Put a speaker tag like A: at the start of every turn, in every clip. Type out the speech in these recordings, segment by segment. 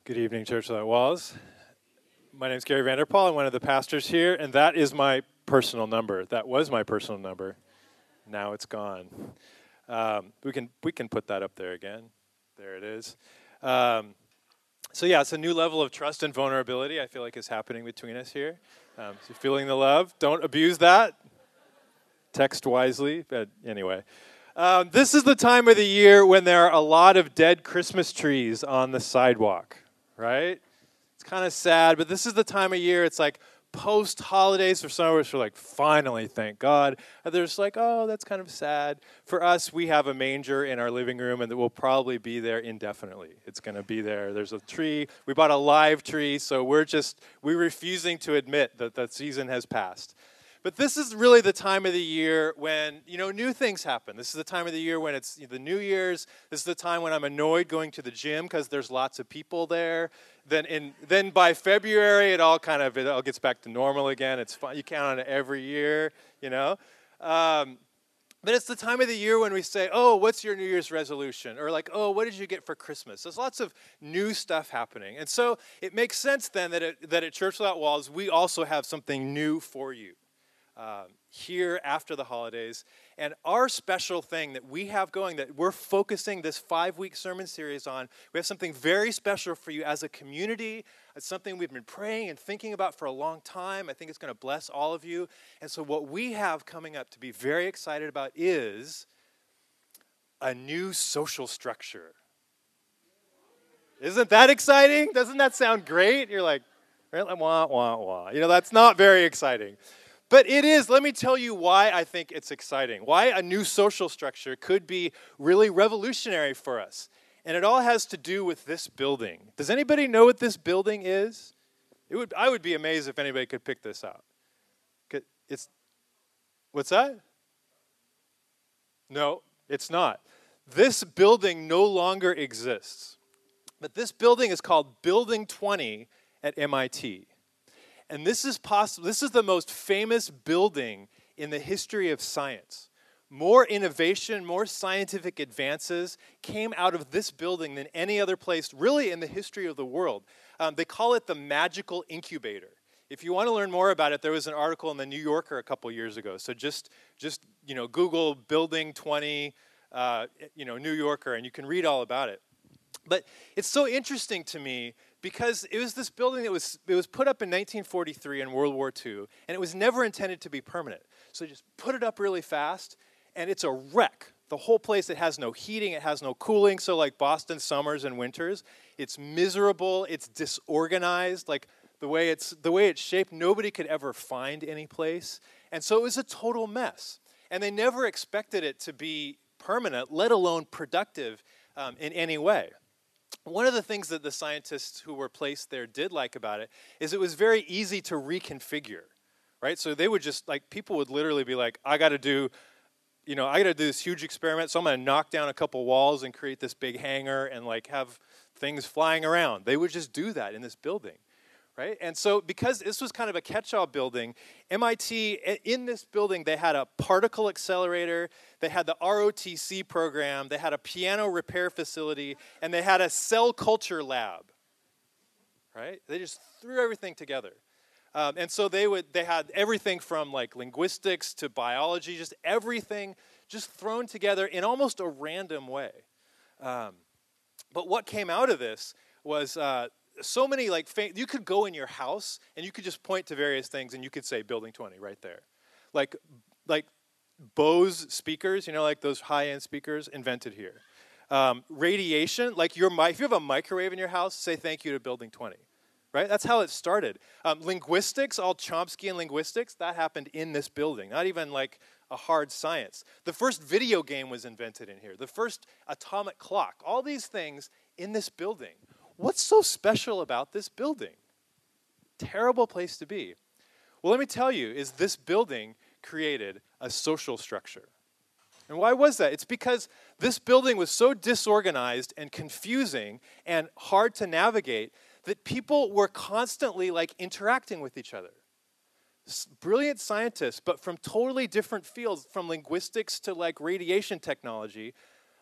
A: Good evening, Church Without Walls. My name is Gary Vanderpaul. I'm one of the pastors here, and that is my personal number. That was my personal number. Now it's gone. We can put that up there again. There it is. So yeah, it's a new level of trust and vulnerability I feel like is happening between us here. So you're feeling the love. Don't abuse that. Text wisely. But anyway. This is the time of the year when there are a lot of dead Christmas trees on the sidewalk, right? It's kind of sad, but this is the time of year, it's like post-holidays. For some of us, we're like, finally, thank God. Others like, oh, that's kind of sad. For us, we have a manger in our living room, and it will probably be there indefinitely. It's going to be there. There's a tree. We bought a live tree, so we're refusing to admit that the season has passed. But this is really the time of the year when, new things happen. This is the time of the year when it's the New Year's. This is the time when I'm annoyed going to the gym because there's lots of people there. Then by February, it all gets back to normal again. It's fun. You count on it every year, But it's the time of the year when we say, oh, what's your New Year's resolution? Or like, oh, what did you get for Christmas? There's lots of new stuff happening. And so it makes sense then that at Church Without Walls, we also have something new for you. Here after the holidays. And our special thing that we have going, that we're focusing this 5-week sermon series on, we have something very special for you as a community. It's something we've been praying and thinking about for a long time. I think it's going to bless all of you. And so what we have coming up to be very excited about is a new social structure. Isn't that exciting? Doesn't that sound great? You're like, really? Wah, wah, wah. That's not very exciting. But it is. Let me tell you why I think it's exciting, why a new social structure could be really revolutionary for us. And it all has to do with this building. Does anybody know what this building is? I would be amazed if anybody could pick this out. What's that? No, it's not. This building no longer exists. But this building is called Building 20 at MIT. And this is the most famous building in the history of science. More innovation, more scientific advances came out of this building than any other place really in the history of the world. They call it the magical incubator. If you want to learn more about it, there was an article in the New Yorker a couple years ago. So just Google Building 20, New Yorker, and you can read all about it. But it's so interesting to me because it was this building that was put up in 1943 in World War II, and it was never intended to be permanent. So just put it up really fast, and it's a wreck. The whole place, it has no heating, it has no cooling, so like Boston summers and winters, it's miserable, it's disorganized, like the way it's shaped, nobody could ever find any place. And so it was a total mess. And they never expected it to be permanent, let alone productive in any way. One of the things that the scientists who were placed there did like about it is it was very easy to reconfigure, right? So they would people would literally be like, I got to do this huge experiment, so I'm going to knock down a couple walls and create this big hangar and have things flying around. They would just do that in this building, right? And so because this was kind of a catch-all building, MIT, in this building, they had a particle accelerator, they had the ROTC program, they had a piano repair facility, and they had a cell culture lab, right? They just threw everything together. And so they had everything from linguistics to biology, just everything just thrown together in almost a random way. But what came out of this was so many you could go in your house and you could just point to various things and you could say Building 20 right there. Like Bose speakers, those high-end speakers, invented here. Radiation, if you have a microwave in your house, say thank you to Building 20. Right? That's how it started. Linguistics, all Chomsky linguistics, that happened in this building. Not even a hard science. The first video game was invented in here. The first atomic clock. All these things in this building. What's so special about this building? Terrible place to be. Well, let me tell you, is this building created a social structure. And why was that? It's because this building was so disorganized and confusing and hard to navigate that people were constantly interacting with each other. Brilliant scientists, but from totally different fields, from linguistics to radiation technology,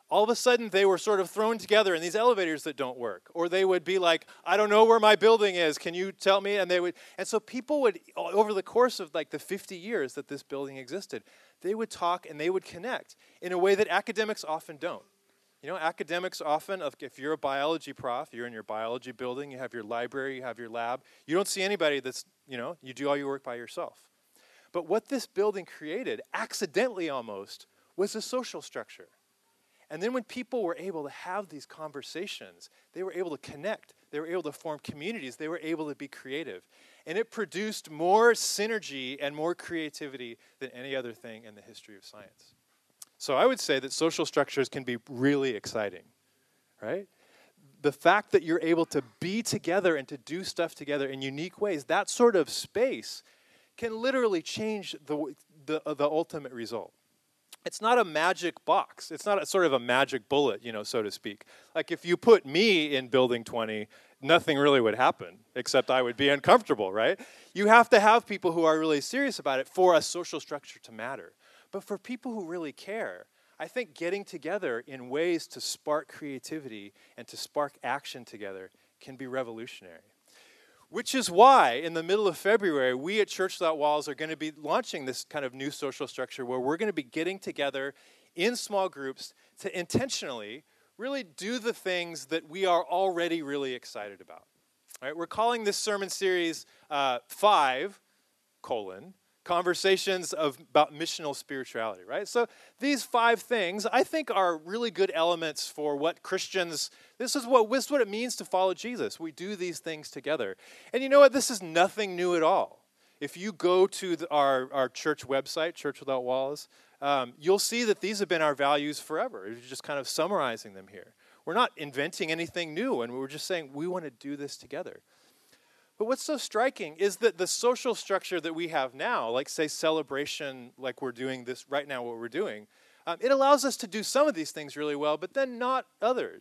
A: all of a sudden they were sort of thrown together in these elevators that don't work. Or they would be like, I don't know where my building is, can you tell me? And so people would, over the course of like the 50 years that this building existed, they would talk and they would connect in a way that academics often don't. You know, academics often, if you're a biology prof, you're in your biology building, you have your library, you have your lab, you don't see anybody that's, you do all your work by yourself. But what this building created, accidentally almost, was a social structure. And then when people were able to have these conversations, they were able to connect, they were able to form communities, they were able to be creative. And it produced more synergy and more creativity than any other thing in the history of science. So I would say that social structures can be really exciting, right? The fact that you're able to be together and to do stuff together in unique ways, that sort of space can literally change the ultimate result. It's not a magic box. It's not sort of a magic bullet, so to speak. Like if you put me in Building 20, nothing really would happen, except I would be uncomfortable, right? You have to have people who are really serious about it for a social structure to matter. But for people who really care, I think getting together in ways to spark creativity and to spark action together can be revolutionary. Which is why, in the middle of February, we at Church Without Walls are going to be launching this kind of new social structure where we're going to be getting together in small groups to intentionally really do the things that we are already really excited about. All right, we're calling this sermon series 5, Conversations about Missional Spirituality, right? So these 5 things, I think, are really good elements for what Christians, this is what it means to follow Jesus. We do these things together. And you know what? This is nothing new at all. If you go to our church website, Church Without Walls, you'll see that these have been our values forever. We're just kind of summarizing them here. We're not inventing anything new, and we're just saying we want to do this together. But what's so striking is that the social structure that we have now, like say celebration, like we're doing this right now, what we're doing, it allows us to do some of these things really well, but then not others,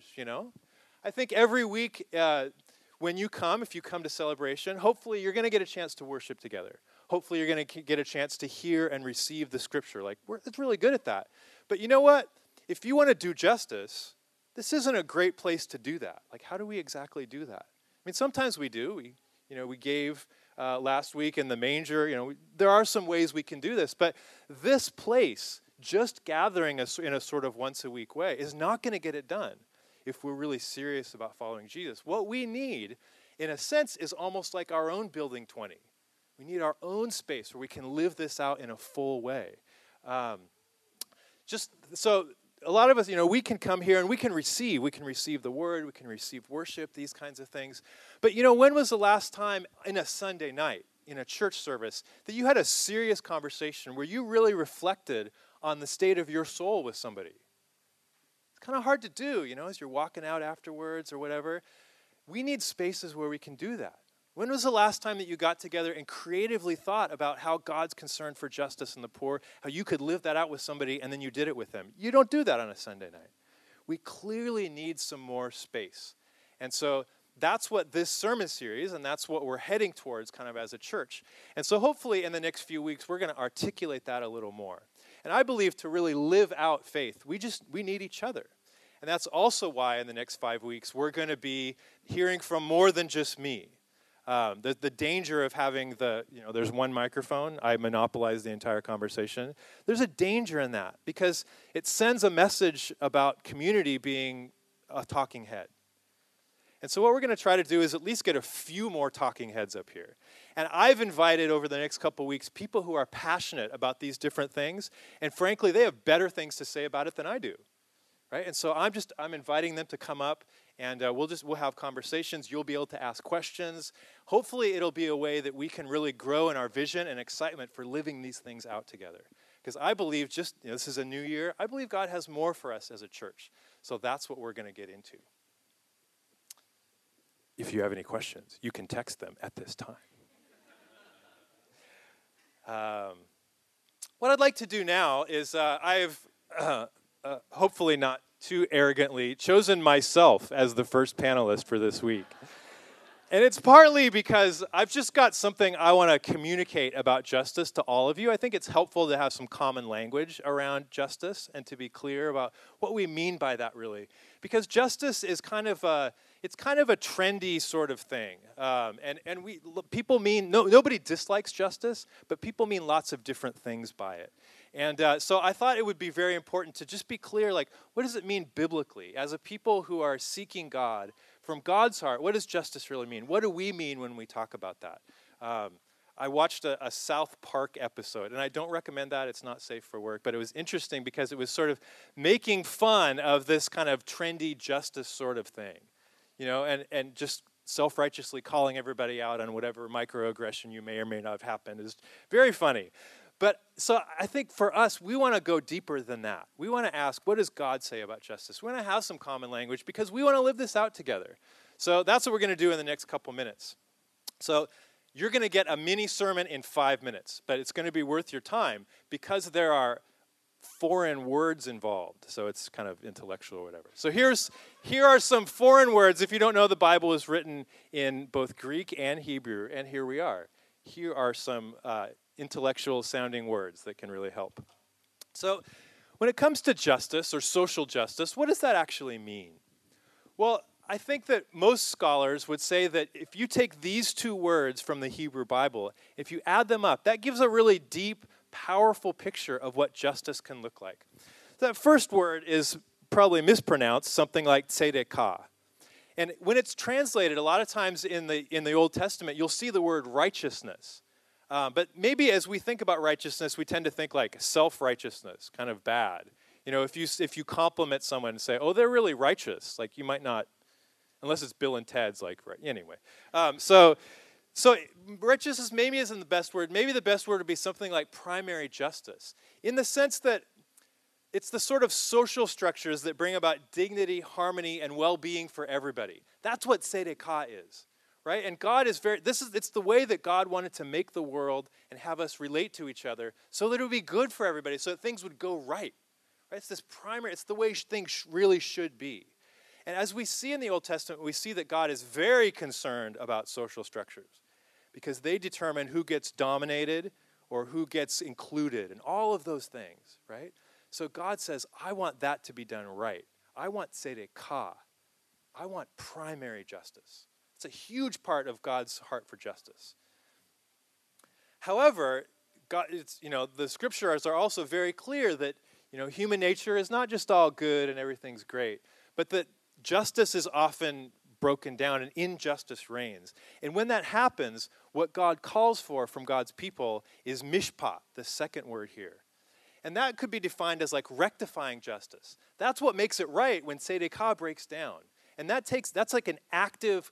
A: I think every week when you come, if you come to celebration, hopefully you're going to get a chance to worship together. Hopefully you're going to get a chance to hear and receive the scripture. It's really good at that. But you know what? If you want to do justice, this isn't a great place to do that. Like, how do we exactly do that? I mean, sometimes we do. We gave last week in the manger. There are some ways we can do this, but this place, just gathering us in a sort of once-a-week way, is not going to get it done if we're really serious about following Jesus. What we need, in a sense, is almost like our own Building 20. We need our own space where we can live this out in a full way. A lot of us, we can come here and we can receive the word, we can receive worship, these kinds of things. But when was the last time in a Sunday night, in a church service, that you had a serious conversation where you really reflected on the state of your soul with somebody? It's kind of hard to do, as you're walking out afterwards or whatever. We need spaces where we can do that. When was the last time that you got together and creatively thought about how God's concerned for justice and the poor, how you could live that out with somebody and then you did it with them? You don't do that on a Sunday night. We clearly need some more space. And so that's what this sermon series, and that's what we're heading towards kind of as a church. And so hopefully in the next few weeks, we're going to articulate that a little more. And I believe to really live out faith, we need each other. And that's also why in the next 5 weeks, we're going to be hearing from more than just me. The danger of having there's one microphone, I monopolize the entire conversation. There's a danger in that because it sends a message about community being a talking head. And so what we're going to try to do is at least get a few more talking heads up here. And I've invited over the next couple weeks people who are passionate about these different things, and frankly, they have better things to say about it than I do. Right? And so I'm inviting them to come up, and we'll have conversations. You'll be able to ask questions. Hopefully, it'll be a way that we can really grow in our vision and excitement for living these things out together. Because I believe this is a new year. I believe God has more for us as a church. So that's what we're going to get into. If you have any questions, you can text them at this time. What I'd like to do now is I've hopefully not too arrogantly chosen myself as the first panelist for this week. And it's partly because I've just got something I want to communicate about justice to all of you. I think it's helpful to have some common language around justice and to be clear about what we mean by that really. Because justice is kind of a trendy sort of thing. People mean, nobody dislikes justice, but people mean lots of different things by it. And so I thought it would be very important to just be clear, like, what does it mean biblically? As a people who are seeking God, from God's heart, what does justice really mean? What do we mean when we talk about that? I watched a South Park episode, and I don't recommend that. It's not safe for work, but it was interesting because it was sort of making fun of this kind of trendy justice sort of thing, and just self-righteously calling everybody out on whatever microaggression you may or may not have happened is very funny. But so I think for us, we want to go deeper than that. We want to ask, what does God say about justice? We want to have some common language because we want to live this out together. So that's what we're going to do in the next couple minutes. So you're going to get a mini sermon in 5 minutes, but it's going to be worth your time because there are foreign words involved. So it's kind of intellectual or whatever. So here are some foreign words. If you don't know, the Bible is written in both Greek and Hebrew, and here we are. Here are some intellectual sounding words that can really help. So when it comes to justice or social justice, what does that actually mean? Well, I think that most scholars would say that if you take these two words from the Hebrew Bible, if you add them up, that gives a really deep, powerful picture of what justice can look like. That first word is probably mispronounced, something like tzedekah. And when it's translated, a lot of times in the Old Testament, you'll see the word righteousness. But maybe as we think about righteousness, we tend to think like self-righteousness, kind of bad. If you compliment someone and say, oh, they're really righteous, like you might not, unless it's Bill and Ted's, like, right, anyway. So righteousness maybe isn't the best word. Maybe the best word would be something like primary justice, in the sense that it's the sort of social structures that bring about dignity, harmony, and well-being for everybody. That's what tzedekah is. Right? And God is it's the way that God wanted to make the world and have us relate to each other so that it would be good for everybody, so that things would go right. Right? It's the way things really should be. And as we see in the Old Testament, we see that God is very concerned about social structures because they determine who gets dominated or who gets included and all of those things, right? So God says, I want that to be done right. I want tzedekah. I want primary justice. It's a huge part of God's heart for justice. However, the scriptures are also very clear that human nature is not just all good and everything's great, but that justice is often broken down and injustice reigns. And when that happens, what God calls for from God's people is mishpat, the second word here. And that could be defined as like rectifying justice. That's what makes it right when tzedekah breaks down. And that's like an active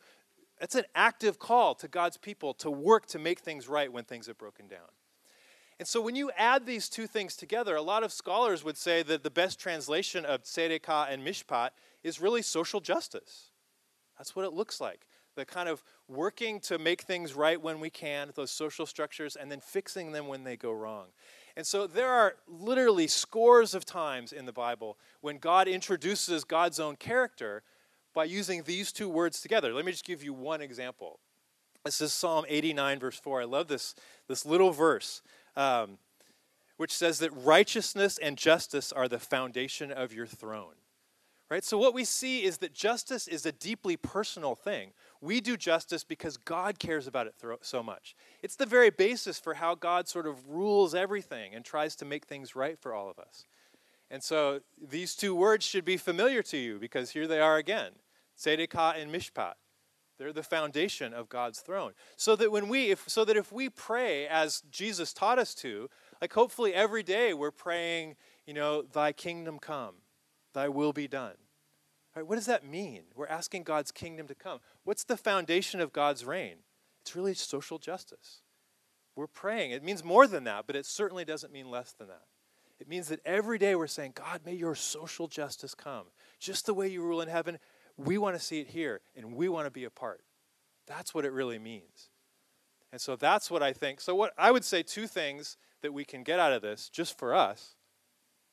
A: call to God's people to work to make things right when things have broken down. And so when you add these two things together, a lot of scholars would say that the best translation of tzedekah and mishpat is really social justice. That's what it looks like. The kind of working to make things right when we can, those social structures, and then fixing them when they go wrong. And so there are literally scores of times in the Bible when God introduces God's own character by using these two words together. Let me just give you one example. This is Psalm 89, verse 4. I love this little verse, which says that righteousness and justice are the foundation of your throne. Right? So what we see is that justice is a deeply personal thing. We do justice because God cares about it so much. It's the very basis for how God sort of rules everything and tries to make things right for all of us. And so these two words should be familiar to you because here they are again. Tzedekah and mishpat. They're the foundation of God's throne. So that if we pray as Jesus taught us to, like hopefully every day we're praying, thy kingdom come, thy will be done. Right, what does that mean? We're asking God's kingdom to come. What's the foundation of God's reign? It's really social justice. We're praying. It means more than that, but it certainly doesn't mean less than that. It means that every day we're saying, God, may your social justice come. Just the way you rule in heaven, we want to see it here, and we want to be a part. That's what it really means. And so that's what I think. So what I would say, two things that we can get out of this, just for us,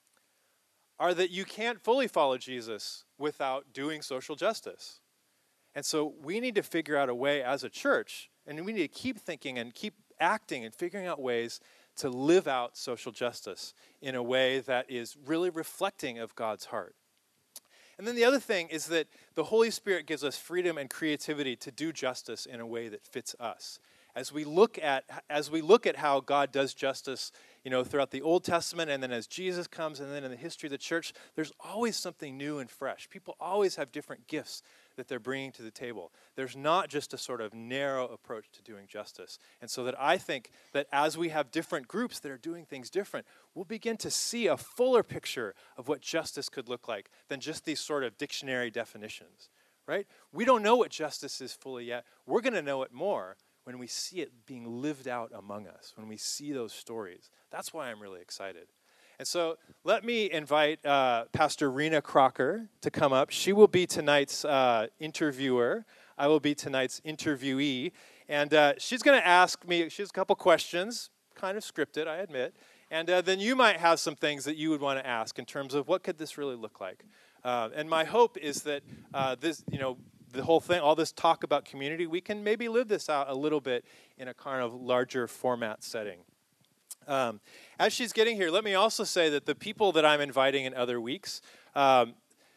A: are that you can't fully follow Jesus without doing social justice. And so we need to figure out a way as a church, and we need to keep thinking and keep acting and figuring out ways to live out social justice in a way that is really reflecting of God's heart. And then the other thing is that the Holy Spirit gives us freedom and creativity to do justice in a way that fits us. As we look at how God does justice, throughout the Old Testament, and then as Jesus comes, and then in the history of the church, there's always something new and fresh. People always have different gifts that they're bringing to the table. There's not just a sort of narrow approach to doing justice. And so that I think that as we have different groups that are doing things different, we'll begin to see a fuller picture of what justice could look like than just these sort of dictionary definitions, right? We don't know what justice is fully yet. We're going to know it more when we see it being lived out among us, when we see those stories. That's why I'm really excited. And so let me invite Pastor Rena Crocker to come up. She will be tonight's interviewer. I will be tonight's interviewee. And she's going to ask me, she has a couple questions, kind of scripted, I admit. And then you might have some things that you would want to ask in terms of what could this really look like. And my hope is that the whole thing, all this talk about community, we can maybe live this out a little bit in a kind of larger format setting. As she's getting here, let me also say that the people that I'm inviting in other weeks, one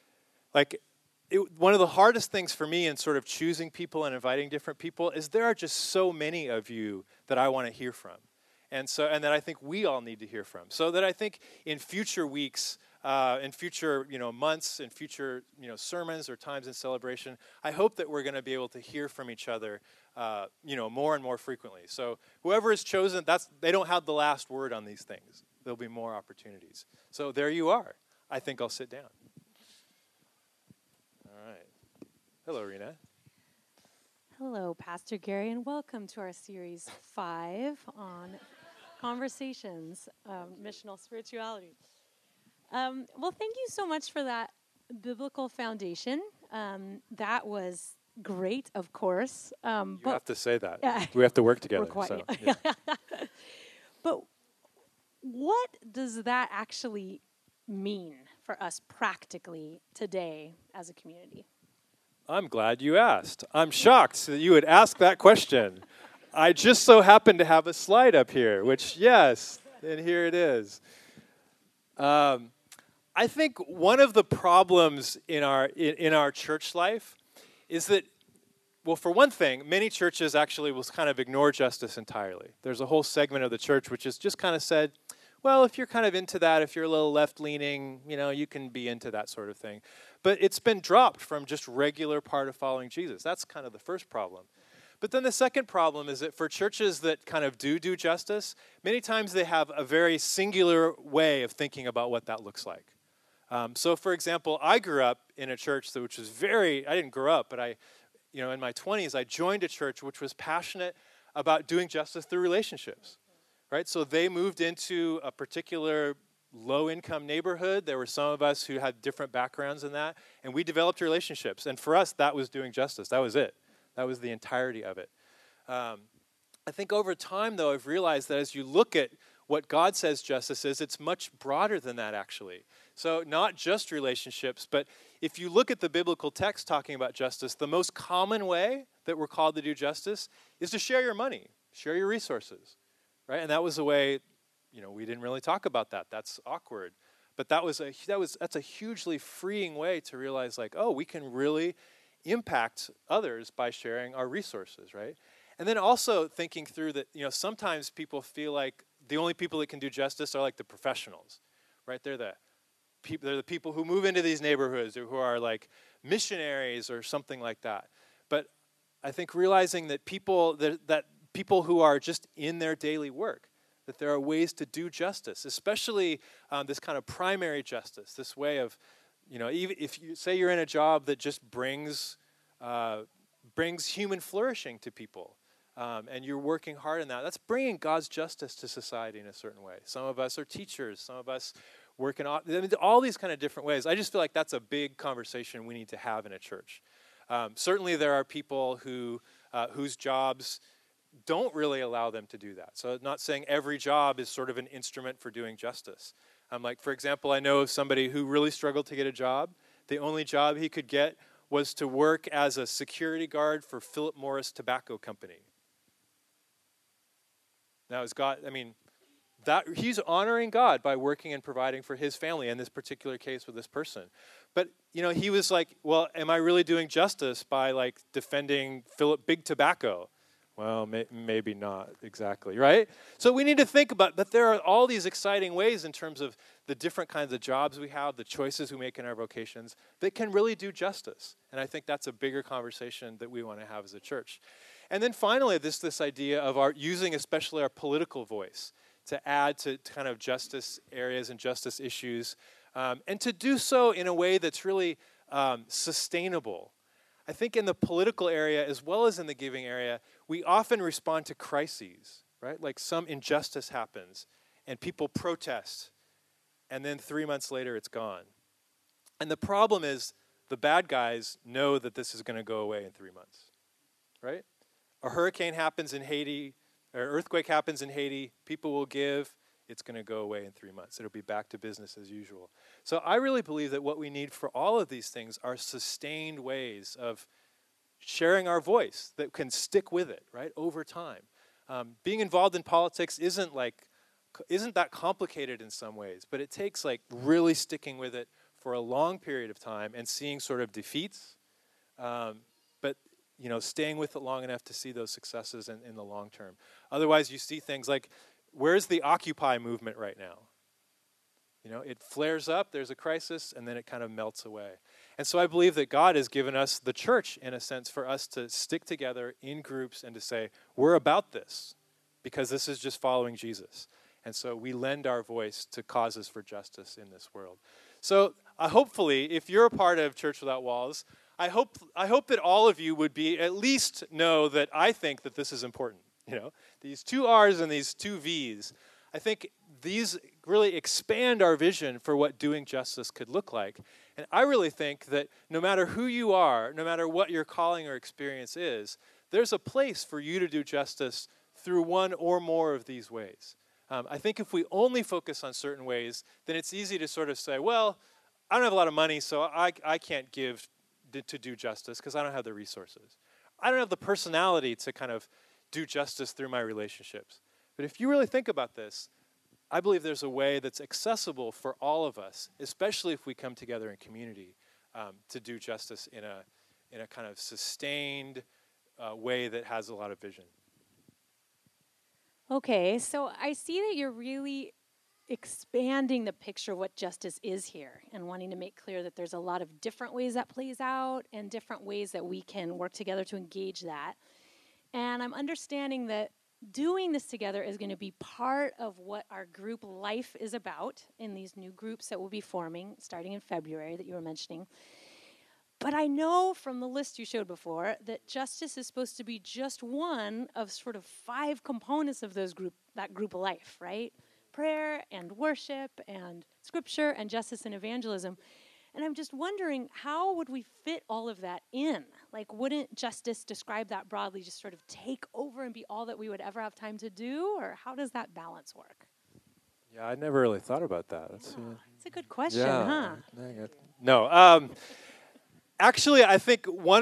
A: of the hardest things for me in sort of choosing people and inviting different people is there are just so many of you that I want to hear from. And that I think we all need to hear from. So that I think in future weeks, in future months, in future sermons or times in celebration, I hope that we're going to be able to hear from each other more and more frequently. So whoever is chosen, they don't have the last word on these things. There'll be more opportunities. So there you are. I think I'll sit down. All right. Hello, Rena.
B: Hello, Pastor Gary, and welcome to our Series 5 on Conversations, Missional Spirituality. Well, thank you so much for that biblical foundation. That was great, of course.
A: You have to say that. We have to work together.
B: So, yeah. But what does that actually mean for us practically today as a community?
A: I'm glad you asked. I'm shocked that you would ask that question. I just so happen to have a slide up here, which, yes, and here it is. I think one of the problems in our church life is that, well, for one thing, many churches actually will kind of ignore justice entirely. There's a whole segment of the church which has just kind of said, well, if you're kind of into that, if you're a little left-leaning, you can be into that sort of thing. But it's been dropped from just regular part of following Jesus. That's kind of the first problem. But then the second problem is that for churches that kind of do justice, many times they have a very singular way of thinking about what that looks like. So, for example, I grew up in a church which was I didn't grow up, but in my 20s, I joined a church which was passionate about doing justice through relationships, right? So they moved into a particular low-income neighborhood. There were some of us who had different backgrounds in that, and we developed relationships. And for us, that was doing justice. That was it. That was the entirety of it. I think over time, though, I've realized that as you look at what God says justice is, it's much broader than that, actually. So not just relationships, but if you look at the biblical text talking about justice, the most common way that we're called to do justice is to share your money, share your resources, right? And that was a way, we didn't really talk about that. That's awkward. But that's a hugely freeing way to realize, we can really impact others by sharing our resources, right? And then also thinking through that, sometimes people feel like the only people that can do justice are like the professionals, right? They're the people who move into these neighborhoods or who are like missionaries or something like that. But I think realizing that people who are just in their daily work, that there are ways to do justice, especially this kind of primary justice, this way of, even if you say you're in a job that just brings human flourishing to people, and you're working hard in that, that's bringing God's justice to society in a certain way. Some of us are teachers, some of us work in all these kind of different ways. I just feel like that's a big conversation we need to have in a church. Certainly there are people whose jobs don't really allow them to do that. So I'm not saying every job is sort of an instrument for doing justice. For example, I know of somebody who really struggled to get a job. The only job he could get was to work as a security guard for Philip Morris Tobacco Company. Now, is God, I mean, that he's honoring God by working and providing for his family in this particular case with this person. But, he was like, well, am I really doing justice by, like, defending Philip Big Tobacco? Well, maybe not exactly, right? So we need to think about, but there are all these exciting ways in terms of the different kinds of jobs we have, the choices we make in our vocations, that can really do justice. And I think that's a bigger conversation that we want to have as a church. And then finally, this idea of using especially our political voice to add to kind of justice areas and justice issues, and to do so in a way that's really sustainable. I think in the political area as well as in the giving area, we often respond to crises, right? Like some injustice happens and people protest, and then 3 months later it's gone. And the problem is the bad guys know that this is going to go away in 3 months, right? A hurricane happens in Haiti, or an earthquake happens in Haiti, people will give, it's going to go away in 3 months. It'll be back to business as usual. So I really believe that what we need for all of these things are sustained ways of sharing our voice that can stick with it, right, over time. Being involved in politics isn't that complicated in some ways, but it takes like really sticking with it for a long period of time and seeing sort of defeats, but staying with it long enough to see those successes in the long term. Otherwise, you see things like, where's the Occupy movement right now? It flares up, there's a crisis, and then it kind of melts away. And so I believe that God has given us the church, in a sense, for us to stick together in groups and to say, we're about this, because this is just following Jesus. And so we lend our voice to causes for justice in this world. So hopefully, if you're a part of Church Without Walls, I hope that all of you would at least know that I think that this is important. These 2 R's and these 2 V's, I think these really expand our vision for what doing justice could look like. And I really think that no matter who you are, no matter what your calling or experience is, there's a place for you to do justice through one or more of these ways. I think if we only focus on certain ways, then it's easy to sort of say, well, I don't have a lot of money, so I can't give to do justice because I don't have the resources. I don't have the personality to kind of do justice through my relationships. But if you really think about this, I believe there's a way that's accessible for all of us, especially if we come together in community, to do justice in a kind of sustained way that has a lot of vision.
B: Okay, so I see that you're really expanding the picture of what justice is here and wanting to make clear that there's a lot of different ways that plays out and different ways that we can work together to engage that. And I'm understanding that doing this together is going to be part of what our group life is about in these new groups that we'll be forming starting in February that you were mentioning. But I know from the list you showed before that justice is supposed to be just one of sort of 5 components of that group life, right? Prayer and worship and scripture and justice and evangelism. And I'm just wondering, how would we fit all of that in? Like, wouldn't justice, describe that broadly, just sort of take over and be all that we would ever have time to do? Or how does that balance work?
A: Yeah, I never really thought about that.
B: That's a good question, huh?
A: No. Actually, I think one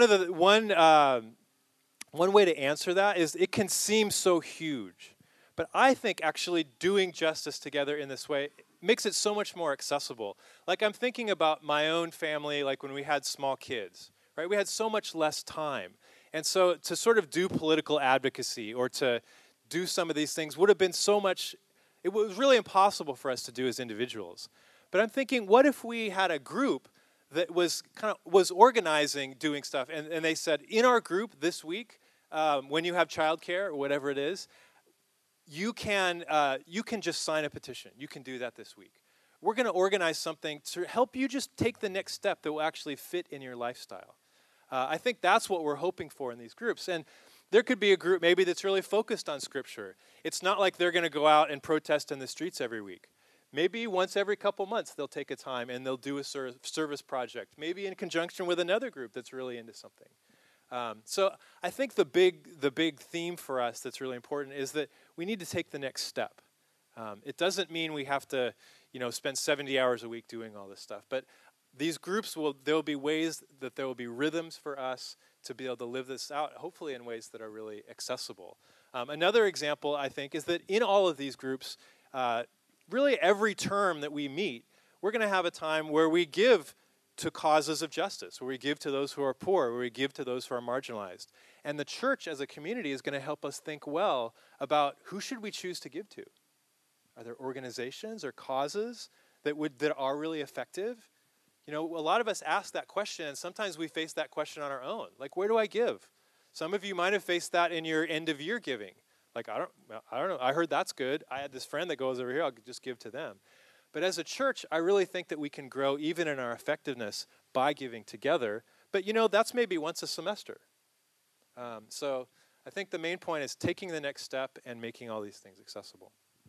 A: way to answer that is it can seem so huge. But I think actually doing justice together in this way makes it so much more accessible. Like I'm thinking about my own family, like when we had small kids, right? We had so much less time. And so to sort of do political advocacy or to do some of these things would have been it was really impossible for us to do as individuals. But I'm thinking, what if we had a group that was organizing doing stuff, and they said, in our group this week, when you have childcare or whatever it is, you can just sign a petition. You can do that this week. We're going to organize something to help you just take the next step that will actually fit in your lifestyle. I think that's what we're hoping for in these groups. And there could be a group maybe that's really focused on Scripture. It's not like they're going to go out and protest in the streets every week. Maybe once every couple months they'll take a time and they'll do a service project, maybe in conjunction with another group that's really into something. So I think the big theme for us that's really important is that we need to take the next step. It doesn't mean we have to, spend 70 hours a week doing all this stuff. But these groups there will be ways that there will be rhythms for us to be able to live this out, hopefully in ways that are really accessible. Another example, I think, is that in all of these groups, really every term that we meet, we're going to have a time where we give to causes of justice, where we give to those who are poor, where we give to those who are marginalized. And the church as a community is going to help us think well about who should we choose to give to. Are there organizations or causes that are really effective? You know, a lot of us ask that question, and sometimes we face that question on our own. Like, where do I give? Some of you might have faced that in your end-of-year giving. Like, I don't know. I heard that's good. I had this friend that goes over here. I'll just give to them. But as a church, I really think that we can grow even in our effectiveness by giving together. But, you know, that's maybe once a semester. So I think the main point is taking the next step and making all these things accessible.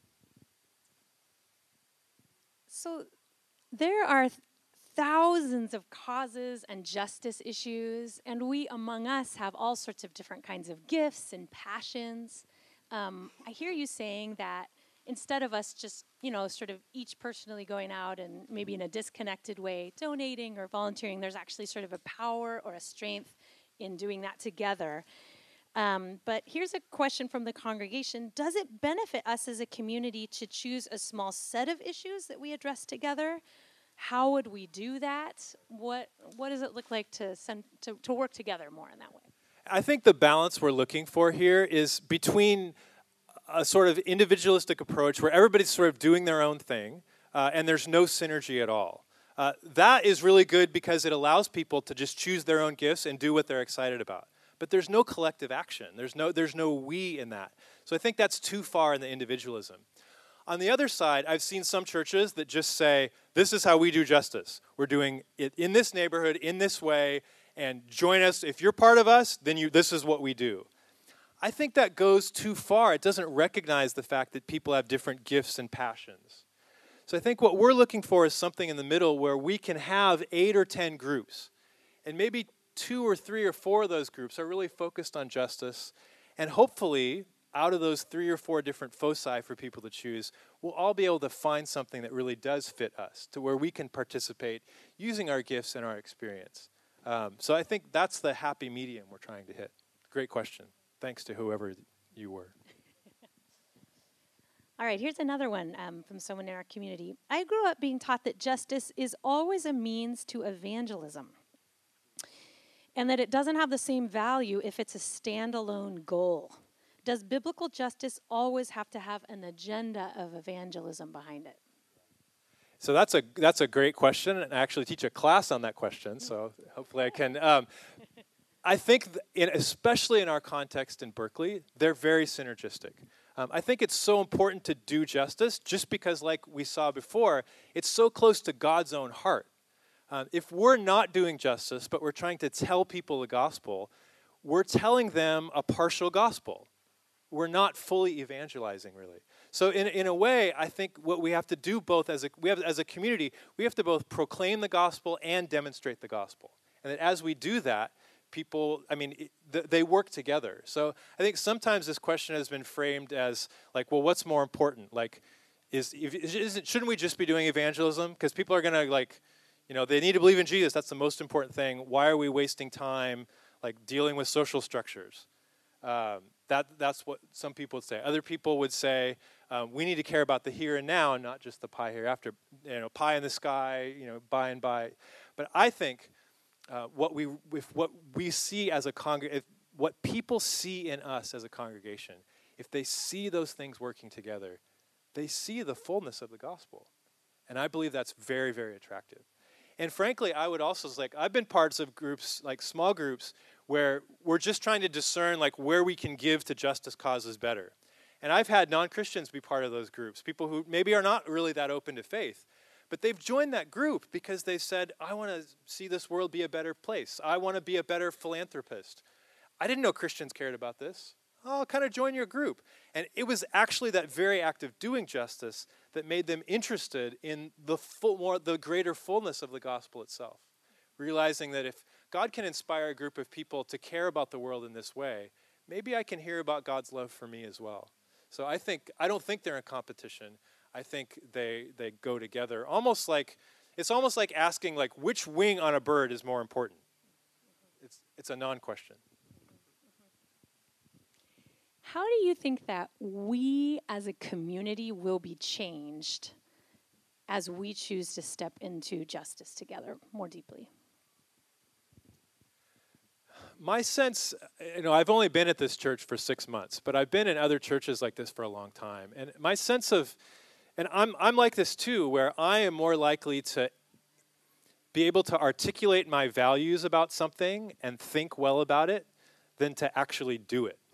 B: So there are thousands of causes and justice issues, and we among us have all sorts of different kinds of gifts and passions. I hear you saying that instead of us just, you know, sort of each personally going out and maybe in a disconnected way donating or volunteering, there's actually sort of a power or a strength in doing that together. But here's a question from the congregation. Does it benefit us as a community to choose a small set of issues that we address together? How would we do that? What does it look like to work together more in that way?
A: I think the balance we're looking for here is between a sort of individualistic approach where everybody's sort of doing their own thing and there's no synergy at all. That is really good because it allows people to just choose their own gifts and do what they're excited about. But there's no collective action. There's no we in that. So I think that's too far in the individualism. On the other side, I've seen some churches that just say, this is how we do justice. We're doing it in this neighborhood, in this way, and join us. If you're part of us, then this is what we do. I think that goes too far. It doesn't recognize the fact that people have different gifts and passions. So I think what we're looking for is something in the middle where we can have 8 or 10 groups. And maybe 2 or 3 or 4 of those groups are really focused on justice. And hopefully, out of those 3 or 4 different foci for people to choose, we'll all be able to find something that really does fit us, to where we can participate using our gifts and our experience. So I think that's the happy medium we're trying to hit. Great question. Thanks to whoever you were.
B: All right, here's another one from someone in our community. I grew up being taught that justice is always a means to evangelism, and that it doesn't have the same value if it's a standalone goal. Does biblical justice always have to have an agenda of evangelism behind it?
A: So that's a great question, and I actually teach a class on that question, so hopefully I can. I think, especially in our context in Berkeley, they're very synergistic. I think it's so important to do justice just because, like we saw before, it's so close to God's own heart. If we're not doing justice, but we're trying to tell people the gospel, we're telling them a partial gospel. We're not fully evangelizing, really. So in a way, I think what we have to do both as a community, we have to both proclaim the gospel and demonstrate the gospel. And that as we do that, people, they work together. So I think sometimes this question has been framed as like, well, what's more important? Like, shouldn't we just be doing evangelism? Because people are going to they need to believe in Jesus. That's the most important thing. Why are we wasting time dealing with social structures? That's what some people would say. Other people would say we need to care about the here and now, and not just the pie hereafter. Pie in the sky, by and by. But I think what we see as a what people see in us as a congregation, if they see those things working together, they see the fullness of the gospel, and I believe that's very, very attractive. And frankly, I would also I've been parts of groups, small groups, where we're just trying to discern where we can give to justice causes better. And I've had non-Christians be part of those groups, people who maybe are not really that open to faith, but they've joined that group because they said, I want to see this world be a better place. I want to be a better philanthropist. I didn't know Christians cared about this. I'll kind of join your group. And it was actually that very act of doing justice that made them interested in the greater fullness of the gospel itself, realizing that if God can inspire a group of people to care about the world in this way, maybe I can hear about God's love for me as well. So I don't think they're in competition. I think they go together, almost like It's almost like asking, like, which wing on a bird is more important? It's a non-question.
B: How do you think that we as a community will be changed as we choose to step into justice together more deeply?
A: My sense, I've only been at this church for 6 months, but I've been in other churches like this for a long time. And my sense of, and I'm like this too, where I am more likely to be able to articulate my values about something and think well about it than to actually do it.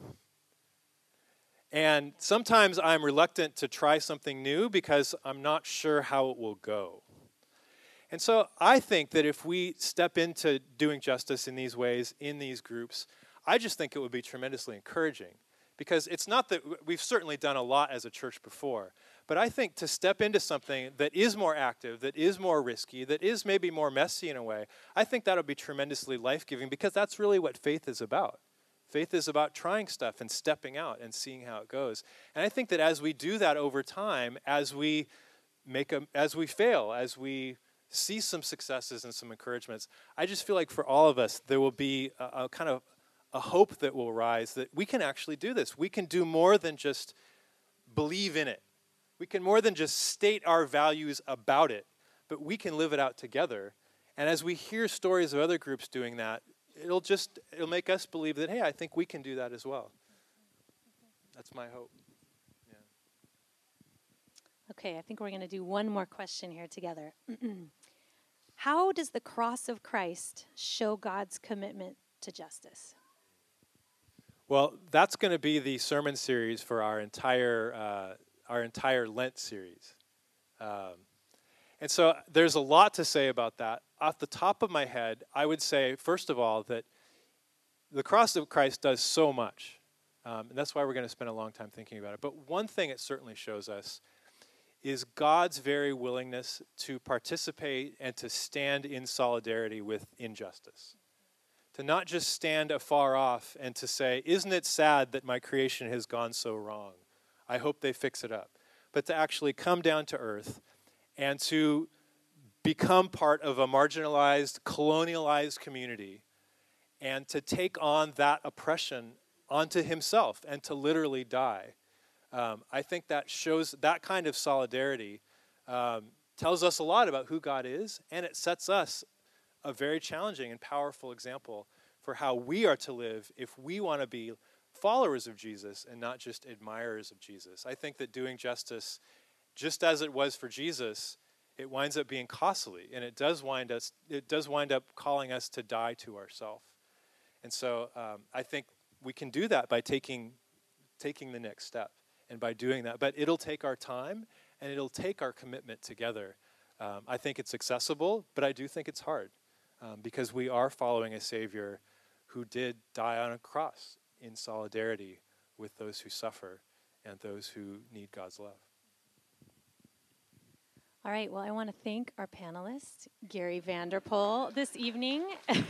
A: And sometimes I'm reluctant to try something new because I'm not sure how it will go. And so I think that if we step into doing justice in these ways, in these groups, I just think it would be tremendously encouraging. Because it's not that we've certainly done a lot as a church before, but I think to step into something that is more active, that is more risky, that is maybe more messy in a way, I think that would be tremendously life-giving because that's really what faith is about. Faith is about trying stuff and stepping out and seeing how it goes. And I think that as we do that over time, as we fail, as we see some successes and some encouragements, I just feel like for all of us, there will be a kind of a hope that will rise that we can actually do this. We can do more than just believe in it. We can more than just state our values about it, but we can live it out together. And as we hear stories of other groups doing that, it'll make us believe that, hey, I think we can do that as well. That's my hope. Yeah.
B: Okay, I think we're going to do one more question here together. How does the cross of Christ show God's commitment to justice?
A: Well, that's going to be the sermon series for our entire Lent series. And so there's a lot to say about that. Off the top of my head, I would say, first of all, that the cross of Christ does so much. And that's why we're going to spend a long time thinking about it. But one thing it certainly shows us is God's very willingness to participate and to stand in solidarity with injustice. To not just stand afar off and to say, isn't it sad that my creation has gone so wrong? I hope they fix it up. But to actually come down to earth and to become part of a marginalized, colonialized community and to take on that oppression onto himself and to literally die. I think that shows that kind of solidarity, tells us a lot about who God is, and it sets us a very challenging and powerful example for how we are to live if we want to be followers of Jesus and not just admirers of Jesus. I think that doing justice, just as it was for Jesus, it winds up being costly, and it does wind up calling us to die to ourselves. And so I think we can do that by taking the next step and by doing that. But it'll take our time, and it'll take our commitment together. I think it's accessible, but I do think it's hard because we are following a Savior who did die on a cross in solidarity with those who suffer and those who need God's love.
B: All right, well, I want to thank our panelist, Gary Vanderpool, this evening.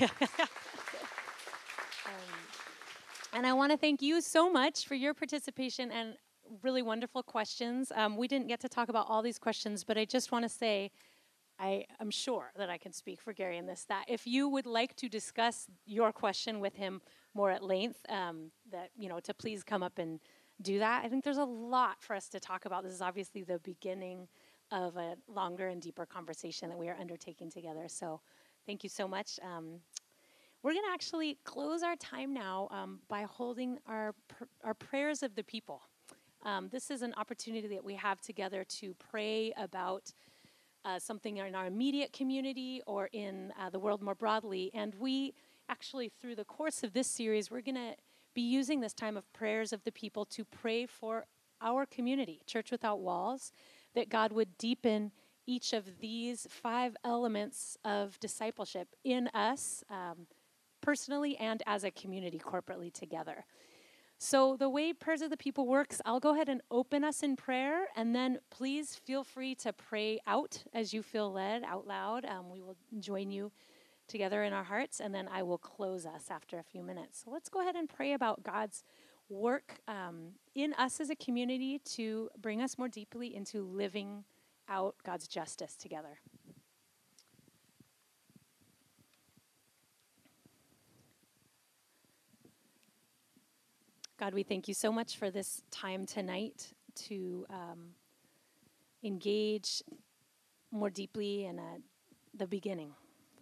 B: And I want to thank you so much for your participation and really wonderful questions. We didn't get to talk about all these questions, but I just want to say I'm sure that I can speak for Gary in this, that if you would like to discuss your question with him more at length, to please come up and do that. I think there's a lot for us to talk about. This is obviously the beginning of a longer and deeper conversation that we are undertaking together. So thank you so much. We're going to actually close our time now by holding our prayers of the people. This is an opportunity that we have together to pray about something in our immediate community or in the world more broadly. And we actually, through the course of this series, we're going to be using this time of prayers of the people to pray for our community, Church Without Walls, that God would deepen each of these 5 elements of discipleship in us personally and as a community corporately together. So the way Prayers of the People works, I'll go ahead and open us in prayer, and then please feel free to pray out as you feel led, out loud. We will join you together in our hearts, and then I will close us after a few minutes. So let's go ahead and pray about God's work in us as a community to bring us more deeply into living out God's justice together. God, we thank you so much for this time tonight to engage more deeply in the beginning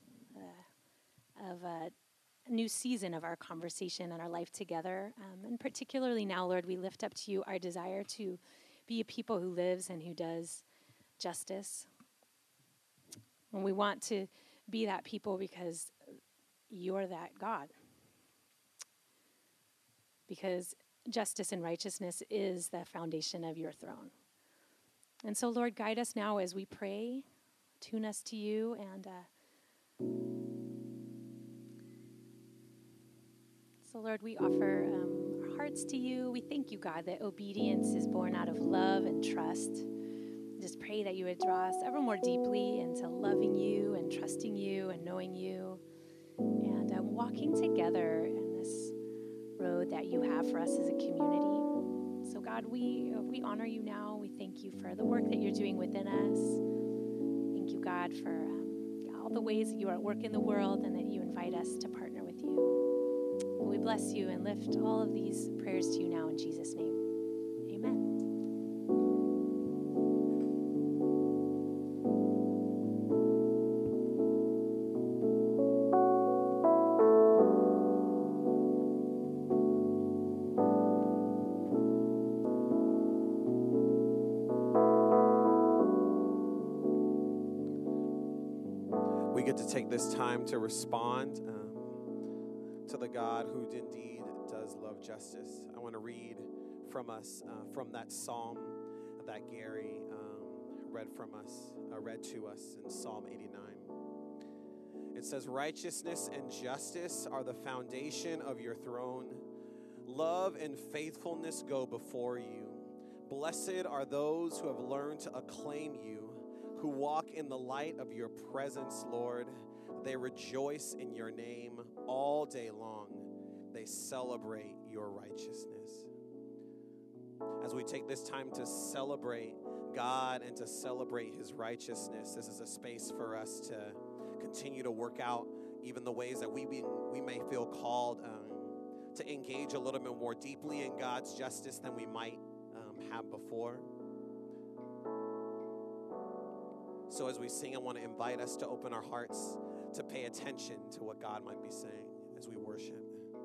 B: of a new season of our conversation and our life together. And particularly now, Lord, we lift up to you our desire to be a people who lives and who does justice. And we want to be that people because you're that God. Because justice and righteousness is the foundation of your throne. And so, Lord, guide us now as we pray, tune us to you, and so, Lord, we offer our hearts to you. We thank you, God, that obedience is born out of love and trust. Just pray that you would draw us ever more deeply into loving you and trusting you and knowing you and walking together in this road that you have for us as a community. So, God, we honor you now. We thank you for the work that you're doing within us. Thank you, God, for all the ways that you are at work in the world and that you invite us to partner with you. We bless you and lift all of these prayers to you now in Jesus' name. Amen.
C: We get to take this time to respond to the God who indeed does love justice. I want to read from us from that psalm that Gary read to us in Psalm 89. It says, "Righteousness and justice are the foundation of your throne. Love and faithfulness go before you. Blessed are those who have learned to acclaim you, who walk in the light of your presence, Lord. They rejoice in your name all day long. They celebrate your righteousness." As we take this time to celebrate God and to celebrate his righteousness, this is a space for us to continue to work out even the ways that we may feel called to engage a little bit more deeply in God's justice than we might have before. So as we sing, I want to invite us to open our hearts to pay attention to what God might be saying as we worship.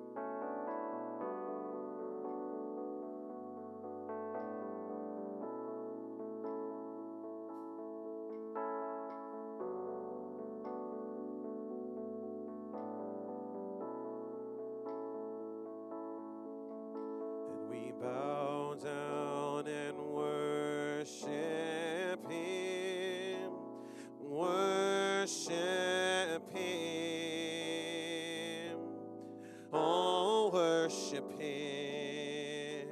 C: And we bow down and worship him. Worship him. Oh, worship him.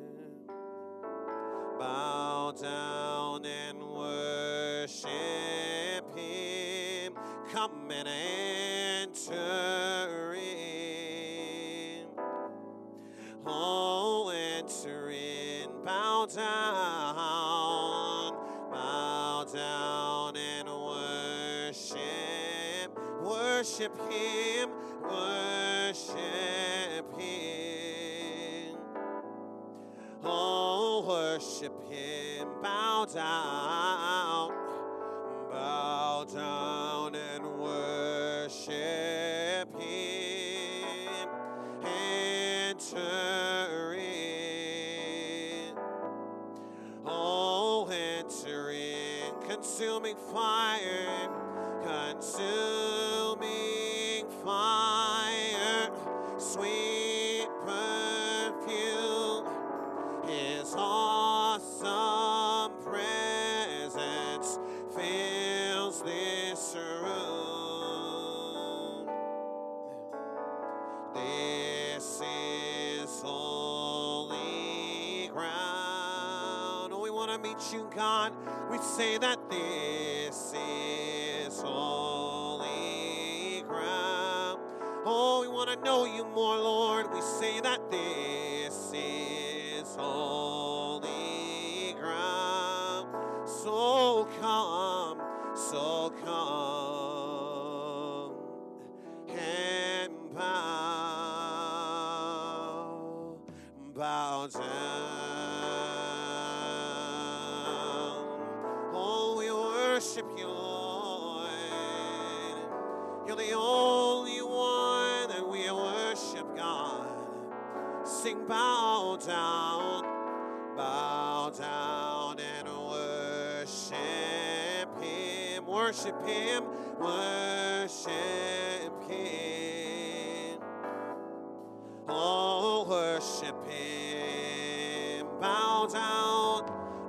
C: Bow down and worship him. Come and enter in. Oh, enter in. Bow down and worship him, worship him. Oh, worship him, bow down and worship him. Enter in. Oh, enter in. Consuming fire, consuming fire, sweet perfume, his awesome presence fills this room. This is holy ground. Oh, we want to meet you, God. We say that this is holy ground. Oh, we want to know you more, Lord. We say that this is holy ground. So come and bow bow down. Oh, we worship you, Lord. You're the only one that we worship, God. Sing, bow down and worship him, worship him, worship him. Oh, worship him, bow down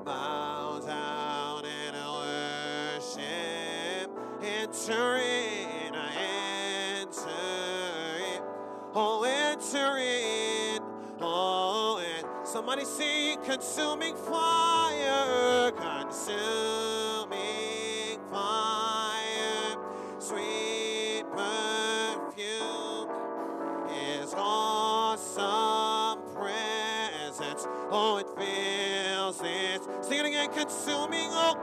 C: and worship. Enter in, oh, enter in, oh, and somebody sing, consuming fire, consuming fire, sweet perfume, his awesome presence, oh, it fills this. Sing it again, consuming, oh,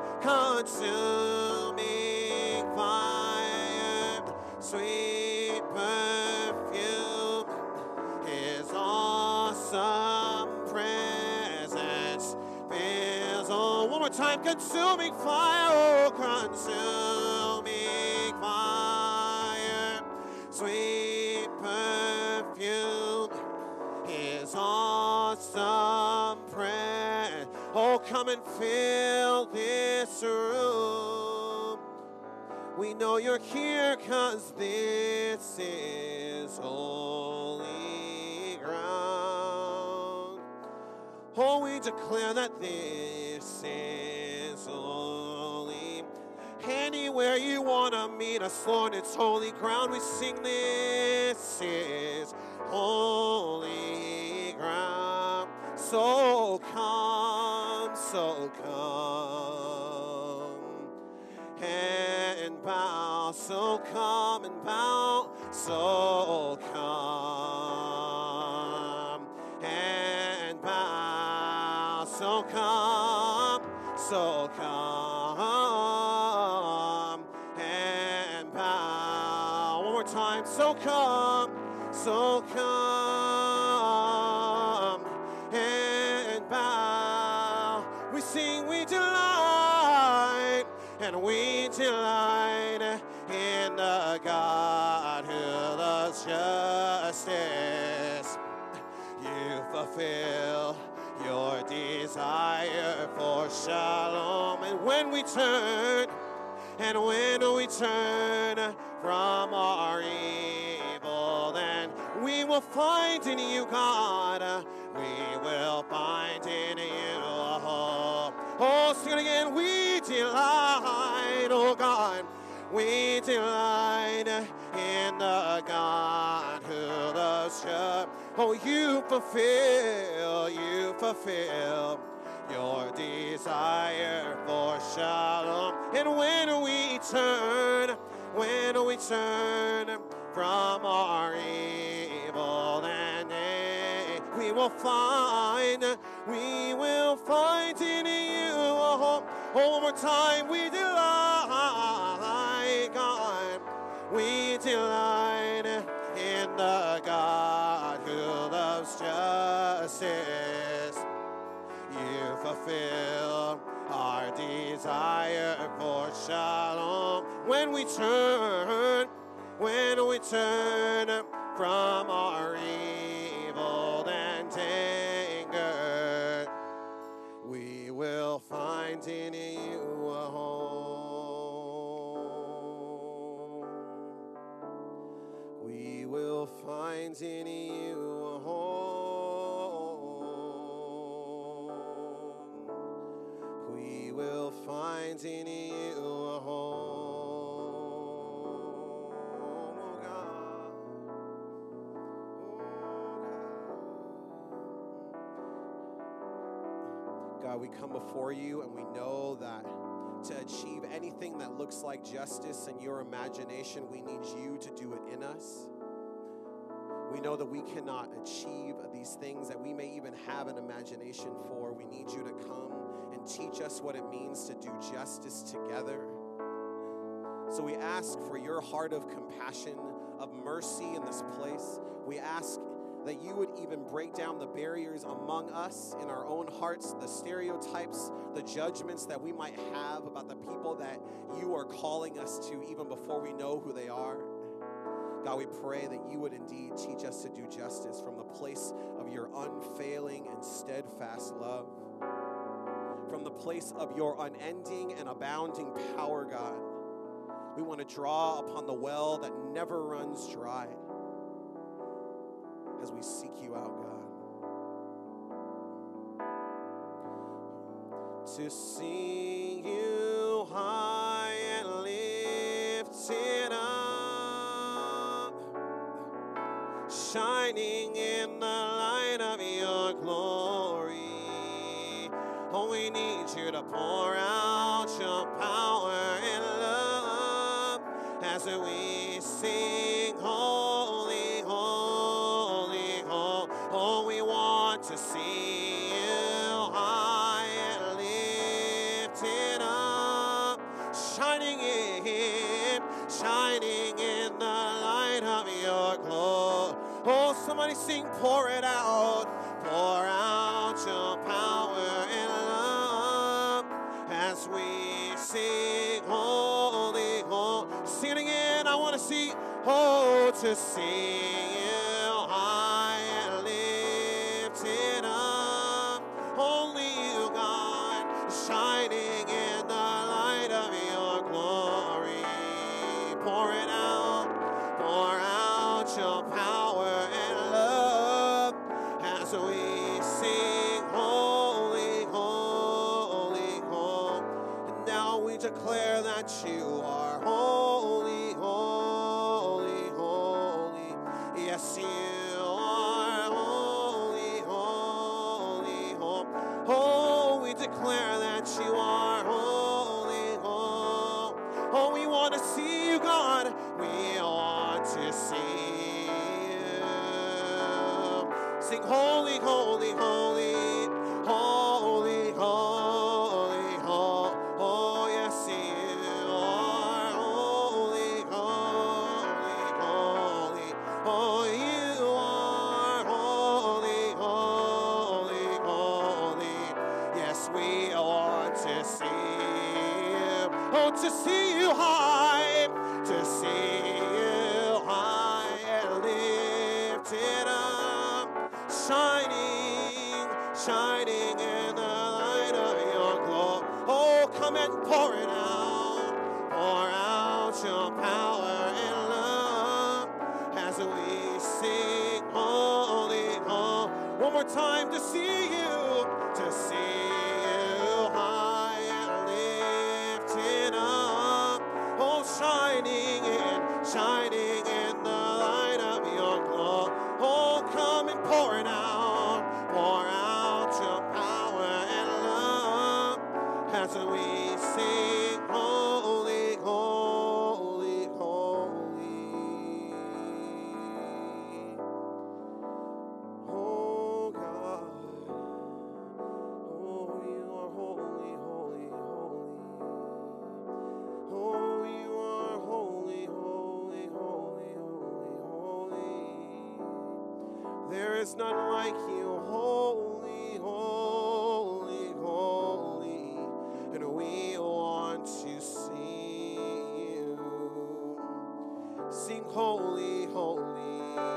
C: consuming fire, sweet perfume, his awesome presence fills. Oh, one more time, consuming fire, oh, consuming fire, sweet perfume, his awesome presence. Oh, come and fill this room. We know you're here 'cause this is holy ground. Oh, we declare that this is holy. Anywhere you want to meet us, Lord, it's holy ground. We sing, this is holy ground. So come and bow. So come and bow. So come and bow. So come and bow. One more time. So come and bow. We sing, we delight, and we delight in the God who loves justice. You fulfill your desire for shalom. And when we turn from our evil, then we will find in you, God. We will find in you a hope. Oh, sing it again. We delight, oh God. We delight in the God who loves you. Oh, you fulfill your desire for shalom. And when we turn from our evil, then we will find in you a home. Oh, one more time, we delight, God. We delight in the God who loves justice. You fulfill our desire for shalom. When we turn from our evil and anger, we will find in you a home. We will find in you a home. We will find in you a home. Oh God. God, we come before you and we know that to achieve anything that looks like justice in your imagination, we need you to do it in us. We know that we cannot achieve these things that we may even have an imagination for. We need you to come and teach us what it means to do justice together. So we ask for your heart of compassion, of mercy in this place. We ask that you would even break down the barriers among us in our own hearts, the stereotypes, the judgments that we might have about the people that you are calling us to even before we know who they are. God, we pray that you would indeed teach us to do justice from the place of your unfailing and steadfast love, from the place of your unending and abounding power, God. We want to draw upon the well that never runs dry as we seek you out, God. To sing you high and lifted up, shining in the light of your glory. Oh, we need you to pour out your power and love as we sing holy, holy, holy. Oh, we want to see you high and lifted up, shining in the light of your glory. Oh, somebody sing, pour it out. Pour out your power and love as we sing holy, holy. Sing it again. I want to see, oh, to sing you high and lifted up. Only you, God, shining in the light of your glory. Pour it out. Pour out your power and love as we sing holy, holy, holy. And now we declare that you are holy, holy, holy. Yes, you are holy, holy, holy. Oh, we declare that you are holy, holy. Oh, we want to see you, God. We want to see you. Sing holy, holy, holy, holy, holy, holy. Oh, yes, you are holy, holy, holy. Oh, you are holy, holy, holy. Yes, we want to see you. Oh, to see you high, to see you high and lifted up, shining, shining in the light of your glory. Oh, come and pour it out. Pour out your power and love as we sing holy, holy. One more time, to see you, to see you high and lifted up. Oh, shining in the light of your glory. Oh, come and pour it out. Pour out your power and love as we sing holy, holy, holy. Oh, God. Oh, you are holy, holy, holy. Oh, you are holy, holy, holy, holy, holy. There is none like you, holy, holy, holy. And we want to see you. Sing holy, holy,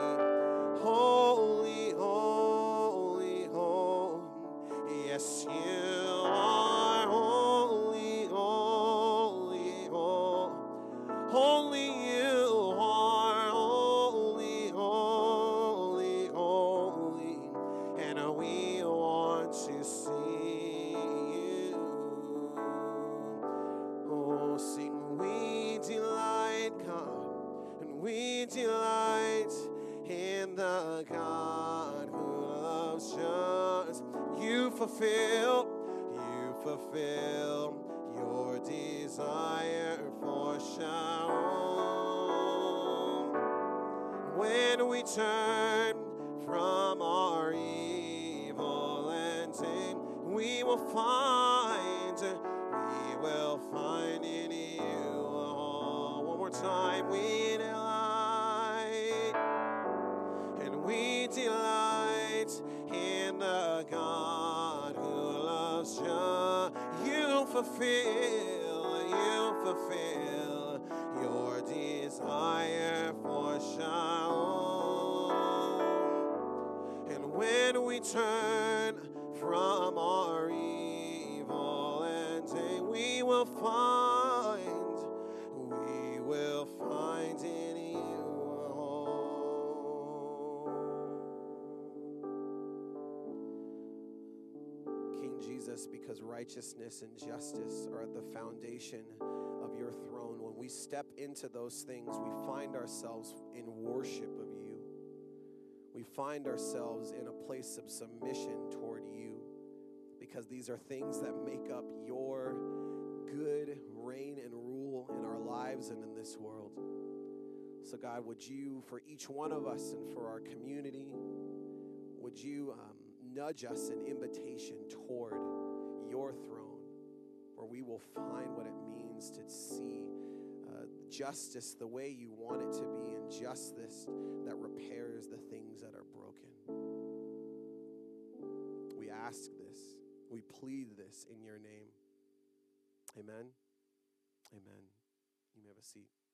C: holy, holy, holy. Yes, you are holy, holy, holy. Only you are holy, holy, holy. And we want to see you. Oh, sing, we delight, God, and we delight in the God who loves us. You fulfill your desire for Shalom. When we turn from our evil and sin, we will find in you. Oh, one more time, we delight, and we delight fulfill your desire for Shalom. And when we turn from our evil and day, we will find in you a home. King Jesus, because righteousness and justice are at the foundation of your throne, when we step into those things, we find ourselves in worship of you. We find ourselves in a place of submission toward you, because these are things that make up your good reign and rule in our lives and in this world. So God, would you, for each one of us and for our community, would you nudge us an invitation toward your throne, where we will find what it means to see justice the way you want it to be, and justice that repairs the things that are broken. We ask this, we plead this in your name. Amen. Amen. You may have a seat.